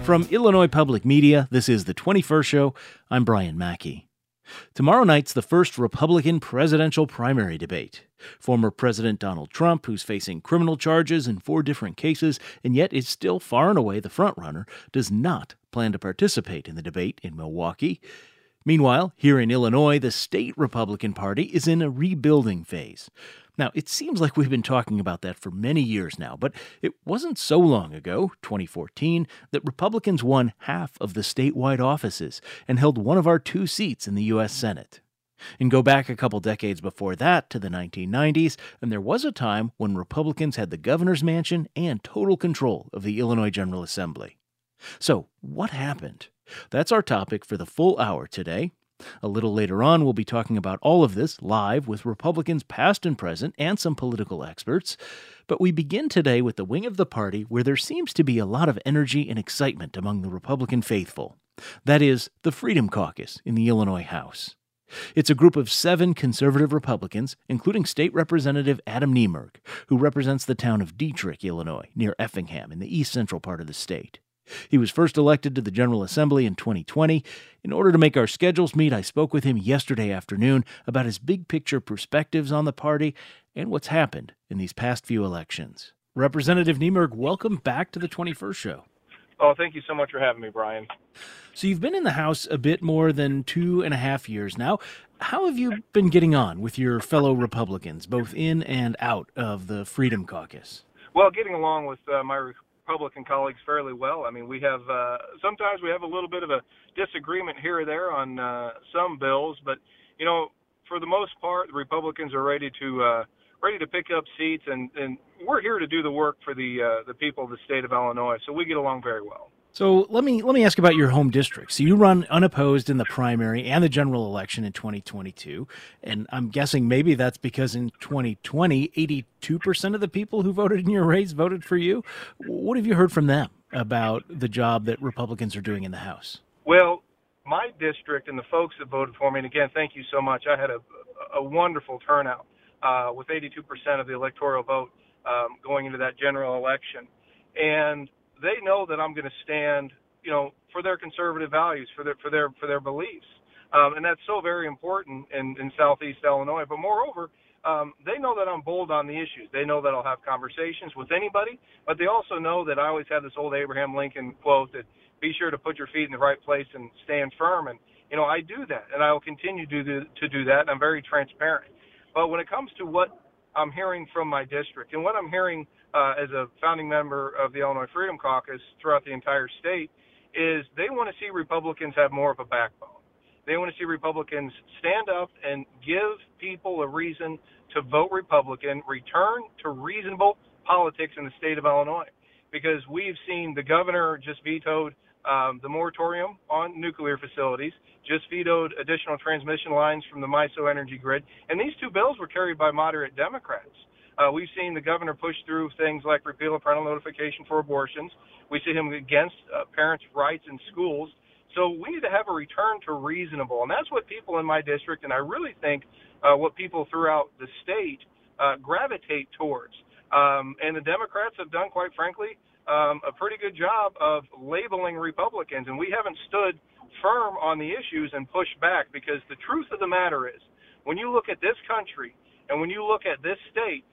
From Illinois Public Media, this is The 21st Show. I'm Brian Mackey. Tomorrow night's the first Republican presidential primary debate. Former President Donald Trump, who's facing criminal charges in 4 different cases and yet is still far and away the frontrunner, does not plan to participate in the debate in Milwaukee. Meanwhile, here in Illinois, the state Republican Party is in a rebuilding phase. Now, it seems like we've been talking about that for many years now, but it wasn't so long ago, 2014, that Republicans won half of the statewide offices and held one of our 2 seats in the U.S. Senate. And go back a couple decades before that to the 1990s, and there was a time when Republicans had the governor's mansion and total control of the Illinois General Assembly. So, what happened? That's our topic for the full hour today. A little later on, we'll be talking about all of this live with Republicans past and present and some political experts. But we begin today with the wing of the party where there seems to be a lot of energy and excitement among the Republican faithful. That is, the Freedom Caucus in the Illinois House. It's a group of 7 conservative Republicans, including State Representative Adam Niemerg, who represents the town of Dietrich, Illinois, near Effingham in the east central part of the state. He was first elected to the General Assembly in 2020. In order to make our schedules meet, I spoke with him yesterday afternoon about his big-picture perspectives on the party and what's happened in these past few elections. Representative Niemerg, welcome back to the 21st Show. Oh, thank you so much for having me, Brian. So you've been in the House a bit more than 2.5 years now. How have you been getting on with your fellow Republicans, both in and out of the Freedom Caucus? Well, getting along with my Republican colleagues fairly well. I mean, we have sometimes we have a little bit of a disagreement here or there on some bills, but you know, for the most part, the Republicans are ready to pick up seats, and we're here to do the work for the people of the state of Illinois. So we get along very well. So let me ask about your home district. So you run unopposed in the primary and the general election in 2022, and I'm guessing maybe that's because in 2020, 82% of the people who voted in your race voted for you. What have you heard from them about the job that Republicans are doing in the House? Well, my district and the folks that voted for me, and again, thank you so much. I had a wonderful turnout with 82% of the electoral vote going into that general election, and they know that I'm going to stand, you know, for their conservative values, for their beliefs, and that's so very important in Southeast Illinois. But moreover, they know that I'm bold on the issues. They know that I'll have conversations with anybody, but they also know that I always have this old Abraham Lincoln quote that be sure to put your feet in the right place and stand firm. And you know, I do that, and I will continue to do that. And I'm very transparent. But when it comes to what I'm hearing from my district and what I'm hearing as a founding member of the Illinois Freedom Caucus throughout the entire state is they want to see Republicans have more of a backbone. They want to see Republicans stand up and give people a reason to vote Republican, return to reasonable politics in the state of Illinois, because we've seen the governor just vetoed the moratorium on nuclear facilities, just vetoed additional transmission lines from the MISO energy grid, and these 2 bills were carried by moderate Democrats. We've seen the governor push through things like repeal of parental notification for abortions. We see him against parents' rights in schools. So we need to have a return to reasonable, and that's what people in my district, and I really think what people throughout the state gravitate towards. And the Democrats have done, quite frankly, a pretty good job of labeling Republicans, and we haven't stood firm on the issues and pushed back, because the truth of the matter is, when you look at this country and when you look at this state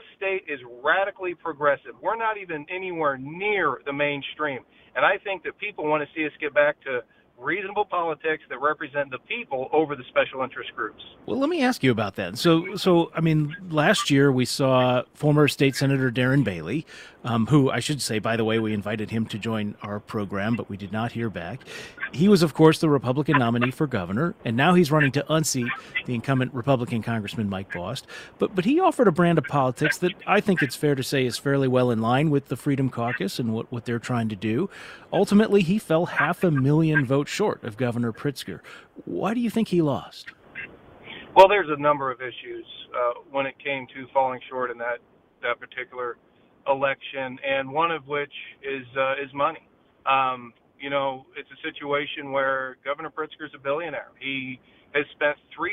is radically progressive. We're not even anywhere near the mainstream, and I think that people want to see us get back to reasonable politics that represent the people over the special interest groups. Well, let me ask you about that. So I mean, last year we saw former State Senator Darren Bailey, who I should say, by the way, we invited him to join our program, but we did not hear back. He was, of course, the Republican nominee for governor, and now he's running to unseat the incumbent Republican Congressman Mike Bost. But he offered a brand of politics that I think it's fair to say is fairly well in line with the Freedom Caucus and what they're trying to do. Ultimately, he fell 500,000 votes short of Governor Pritzker. Why do you think he lost? Well, there's a number of issues when it came to falling short in that particular election, and one of which is money. You know, it's a situation where Governor Pritzker's a billionaire. He has spent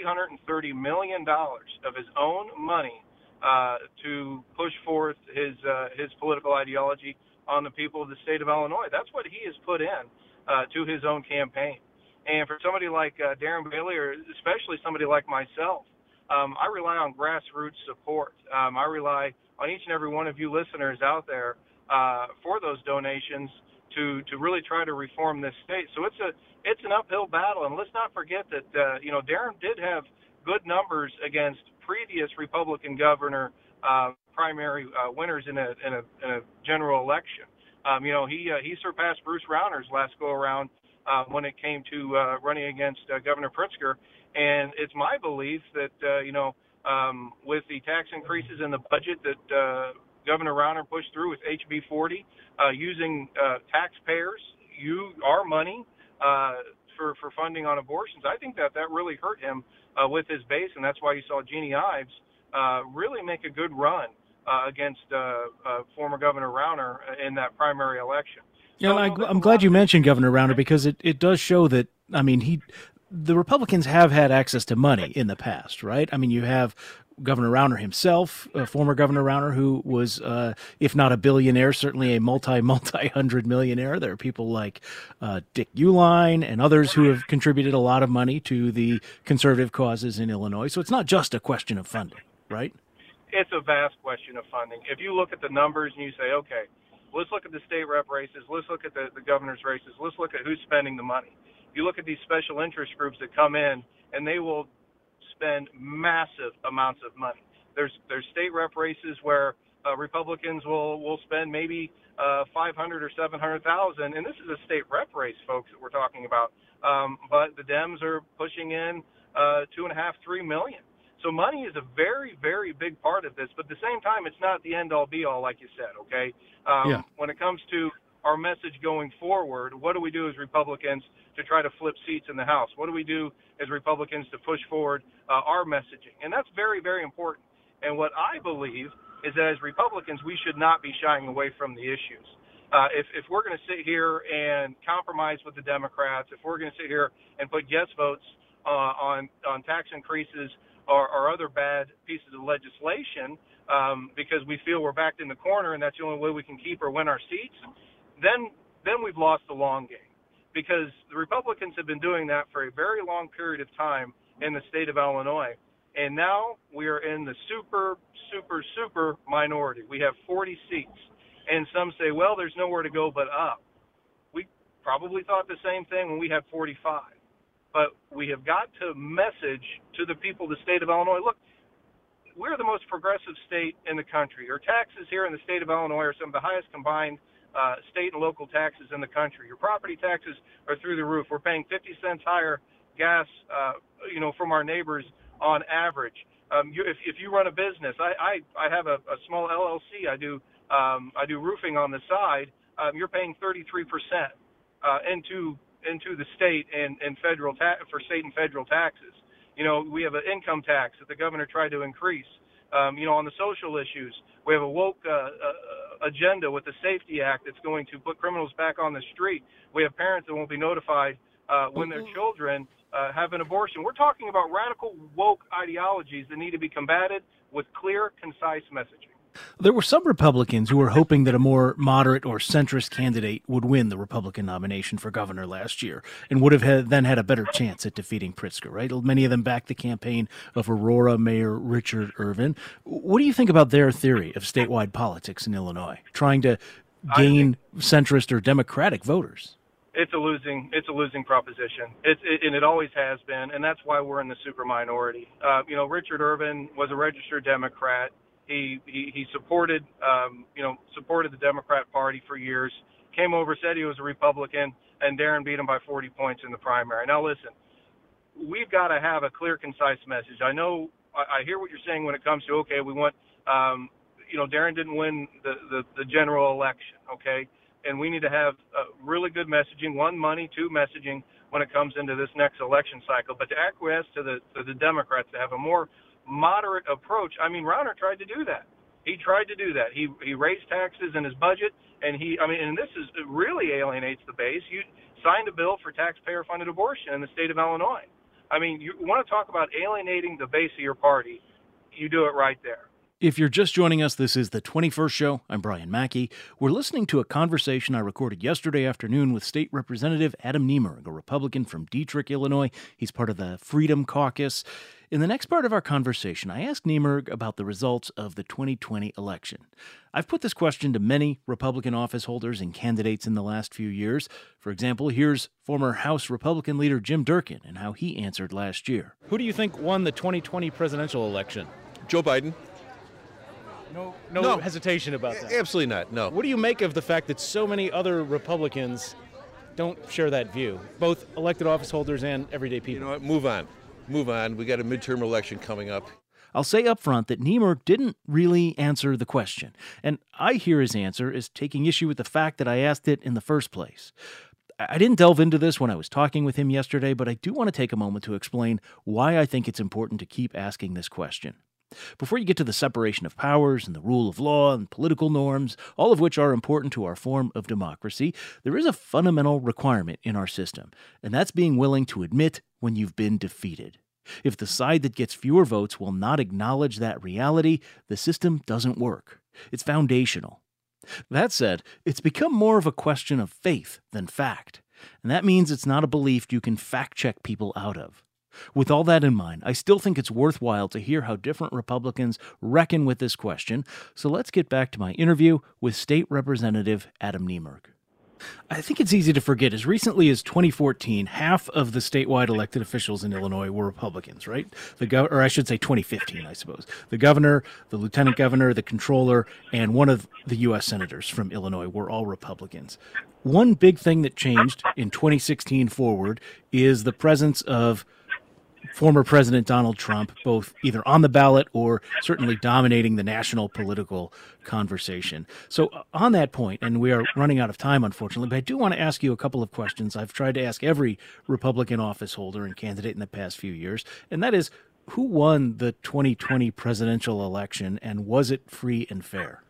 $330 million of his own money to push forth his political ideology on the people of the state of Illinois. That's what he has put in to his own campaign. And for somebody like Darren Bailey, or especially somebody like myself, I rely on grassroots support. I rely on each and every one of you listeners out there for those donations to really try to reform this state. So it's an uphill battle, and let's not forget that Darren did have good numbers against previous Republican governor primary winners in a general election. He surpassed Bruce Rauner's last go around when it came to running against Governor Pritzker, and it's my belief that with the tax increases in the budget that Governor Rauner pushed through with HB 40, using taxpayers, our money for funding on abortions, I think that really hurt him with his base, and that's why you saw Jeannie Ives really make a good run against former Governor Rauner in that primary election. Yeah, I'm glad you mentioned Governor Rauner, because it does show that, I mean, the Republicans have had access to money in the past, right? I mean, you have Governor Rauner himself, former Governor Rauner, who was, if not a billionaire, certainly a multi-hundred millionaire. There are people like Dick Uihlein and others who have contributed a lot of money to the conservative causes in Illinois. So it's not just a question of funding, right? It's a vast question of funding. If you look at the numbers and you say, okay, let's look at the state rep races, let's look at the governor's races, let's look at who's spending the money. You look at these special interest groups that come in, and they will spend massive amounts of money. There's state rep races where Republicans will spend maybe $500,000 or $700,000, and this is a state rep race, folks, that we're talking about. But the Dems are pushing in $2.5–3 million. So money is a very, very big part of this, but at the same time, it's not the end-all, be-all, like you said, okay? When it comes to our message going forward, what do we do as Republicans to try to flip seats in the House? What do we do as Republicans to push forward our messaging? And that's very, very important. And what I believe is that as Republicans, we should not be shying away from the issues. If we're going to sit here and compromise with the Democrats, if we're going to sit here and put yes votes on tax increases or other bad pieces of legislation because we feel we're backed in the corner and that's the only way we can keep or win our seats, then we've lost the long game. Because the Republicans have been doing that for a very long period of time in the state of Illinois. And now we are in the super, super, super minority. We have 40 seats. And some say, well, there's nowhere to go but up. We probably thought the same thing when we had 45. But we have got to message to the people of the state of Illinois, look, we're the most progressive state in the country. Our taxes here in the state of Illinois are some of the highest combined state and local taxes in the country. Your property taxes are through the roof. We're paying 50 cents higher gas, from our neighbors on average. If you run a business, I have a small LLC. I do roofing on the side. You're paying 33% into the state and federal for state and federal taxes. We have an income tax that the governor tried to increase. On the social issues, we have a woke agenda with the Safety Act that's going to put criminals back on the street. We have parents that won't be notified when their children have an abortion. We're talking about radical woke ideologies that need to be combated with clear, concise messaging. There were some Republicans who were hoping that a more moderate or centrist candidate would win the Republican nomination for governor last year and would have then had a better chance at defeating Pritzker, right? Many of them backed the campaign of Aurora Mayor Richard Irvin. What do you think about their theory of statewide politics in Illinois, trying to gain centrist or Democratic voters? It's a losing proposition. And it always has been, and that's why we're in the super minority. Richard Irvin was a registered Democrat. He supported the Democrat Party for years, came over, said he was a Republican, and Darren beat him by 40 points in the primary. Now, listen, we've got to have a clear, concise message. I hear what you're saying when it comes to, okay, we want, Darren didn't win the general election, okay, and we need to have really good messaging, one, money, two, messaging when it comes into this next election cycle. But to acquiesce to the Democrats, to have a more moderate approach. I mean, Rauner tried to do that. He tried to do that. He raised taxes in his budget, and it really alienates the base. You signed a bill for taxpayer-funded abortion in the state of Illinois. I mean, you want to talk about alienating the base of your party, you do it right there. If you're just joining us, this is the 21st show. I'm Brian Mackey. We're listening to a conversation I recorded yesterday afternoon with State Representative Adam Niemerg, a Republican from Dietrich, Illinois. He's part of the Freedom Caucus. In the next part of our conversation, I asked Niemerg about the results of the 2020 election. I've put this question to many Republican office holders and candidates in the last few years. For example, here's former House Republican leader Jim Durkin and how he answered last year. Who do you think won the 2020 presidential election? Joe Biden. No hesitation about that. Absolutely not, no. What do you make of the fact that so many other Republicans don't share that view, both elected office holders and everyday people? You know what? Move on. We got a midterm election coming up. I'll say up front that Niemerg didn't really answer the question, and I hear his answer as taking issue with the fact that I asked it in the first place. I didn't delve into this when I was talking with him yesterday, but I do want to take a moment to explain why I think it's important to keep asking this question. Before you get to the separation of powers and the rule of law and political norms, all of which are important to our form of democracy, there is a fundamental requirement in our system, and that's being willing to admit when you've been defeated. If the side that gets fewer votes will not acknowledge that reality, the system doesn't work. It's foundational. That said, it's become more of a question of faith than fact, and that means it's not a belief you can fact-check people out of. With all that in mind, I still think it's worthwhile to hear how different Republicans reckon with this question, so let's get back to my interview with State Representative Adam Niemerg. I think it's easy to forget, as recently as 2014, half of the statewide elected officials in Illinois were Republicans, right? Or I should say 2015, I suppose. The governor, the lieutenant governor, the controller, and one of the U.S. senators from Illinois were all Republicans. One big thing that changed in 2016 forward is the presence of former President Donald Trump, both either on the ballot or certainly dominating the national political conversation. So on that point, and we are running out of time, unfortunately, but I do want to ask you a couple of questions I've tried to ask every Republican office holder and candidate in the past few years, and that is, who won the 2020 presidential election, and was it free and fair?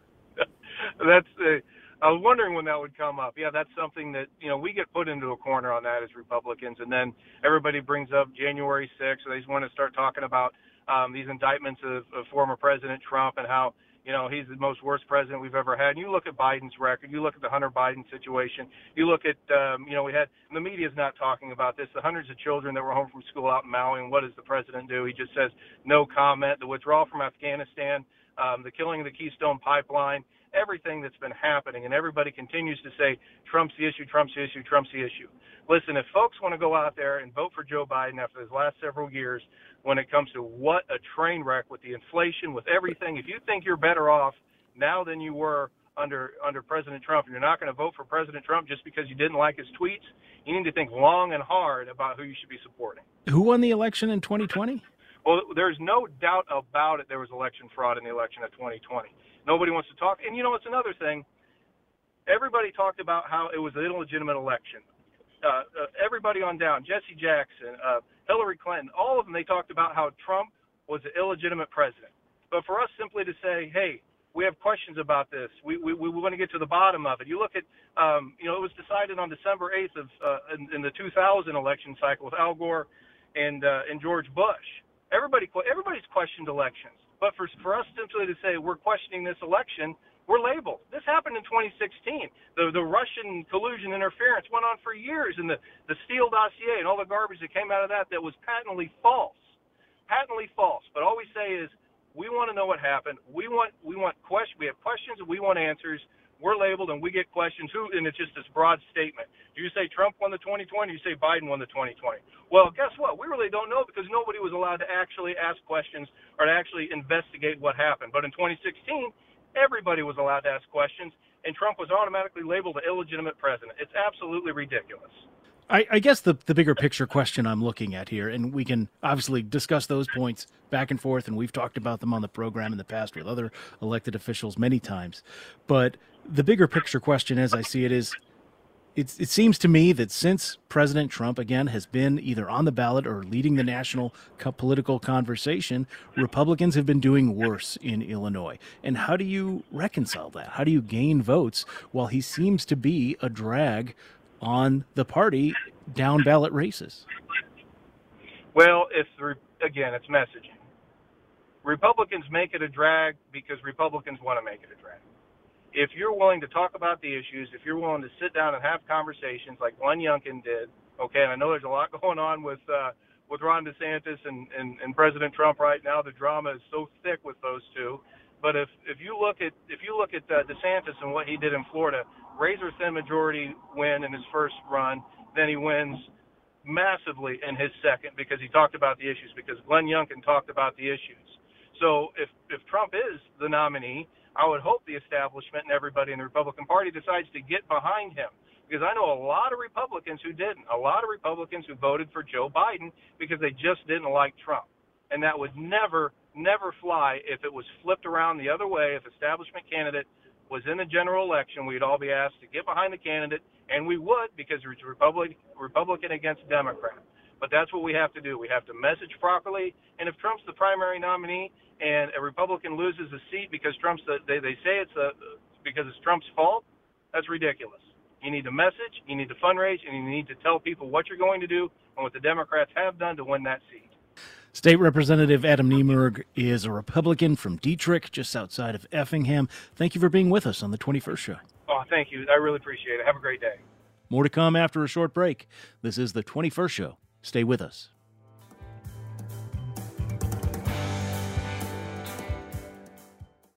I was wondering when that would come up. Yeah, that's something that, we get put into a corner on that as Republicans, and then everybody brings up January 6th, so they just want to start talking about these indictments of former President Trump and how, he's the most worst president we've ever had. And you look at Biden's record, you look at the Hunter Biden situation, you look at, the media's not talking about this, the hundreds of children that were home from school out in Maui, and what does the president do? He just says no comment. The withdrawal from Afghanistan, the killing of the Keystone Pipeline, everything that's been happening, and everybody continues to say Trump's the issue, Trump's the issue, Trump's the issue. Listen, if folks want to go out there and vote for Joe Biden after his last several years, when it comes to what a train wreck with the inflation, with everything, if you think you're better off now than you were under President Trump, and you're not going to vote for President Trump just because you didn't like his tweets, you need to think long and hard about who you should be supporting. Who won the election in 2020? Well, there's no doubt about it there was election fraud in the election of 2020. Nobody wants to talk. And, it's another thing. Everybody talked about how it was an illegitimate election. Everybody on down, Jesse Jackson, Hillary Clinton, all of them, they talked about how Trump was an illegitimate president. But for us simply to say, hey, we have questions about this, we want to get to the bottom of it. You look at, it was decided on December 8th in the 2000 election cycle with Al Gore and George Bush. Everybody's questioned elections. But for us simply to say we're questioning this election, we're labeled. This happened in 2016. The Russian collusion interference went on for years, and the Steele dossier and all the garbage that came out of that was patently false. Patently false. But all we say is we want to know what happened. We have questions and we want answers. We're labeled and we get questions. And it's just this broad statement. Do you say Trump won the 2020? Do you say Biden won the 2020? Well, guess what? We really don't know because nobody was allowed to actually ask questions or to actually investigate what happened. But in 2016, everybody was allowed to ask questions, and Trump was automatically labeled an illegitimate president. It's absolutely ridiculous. I guess the bigger picture question I'm looking at here, and we can obviously discuss those points back and forth, and we've talked about them on the program in the past with other elected officials many times. But the bigger picture question, as I see it, is it seems to me that since President Trump, again, has been either on the ballot or leading the national political conversation, Republicans have been doing worse in Illinois. And how do you reconcile that? How do you gain votes while he seems to be a drag on the party down ballot races? Well, again, it's messaging. Republicans make it a drag because Republicans want to make it a drag. If you're willing to talk about the issues, if you're willing to sit down and have conversations like Glenn Youngkin did, okay, and I know there's a lot going on with Ron DeSantis and President Trump right now. The drama is so thick with those two. But if you look at DeSantis and what he did in Florida, razor-thin majority win in his first run, then he wins massively in his second because he talked about the issues, because Glenn Youngkin talked about the issues. So if Trump is the nominee, I would hope the establishment and everybody in the Republican Party decides to get behind him. Because I know a lot of Republicans who didn't. A lot of Republicans who voted for Joe Biden because they just didn't like Trump. And that would never fly if it was flipped around the other way. If establishment candidate was in the general election, we'd all be asked to get behind the candidate, and we would, because it's Republican against Democrat. But that's what we have to do. We have to message properly. And if Trump's the primary nominee and a Republican loses a seat because they say because it's Trump's fault, that's ridiculous. You need to message, you need to fundraise, and you need to tell people what you're going to do and what the Democrats have done to win that seat. State Representative Adam Niemerg is a Republican from Dietrich, just outside of Effingham. Thank you for being with us on the 21st Show. Oh, thank you. I really appreciate it. Have a great day. More to come after a short break. This is the 21st Show. Stay with us.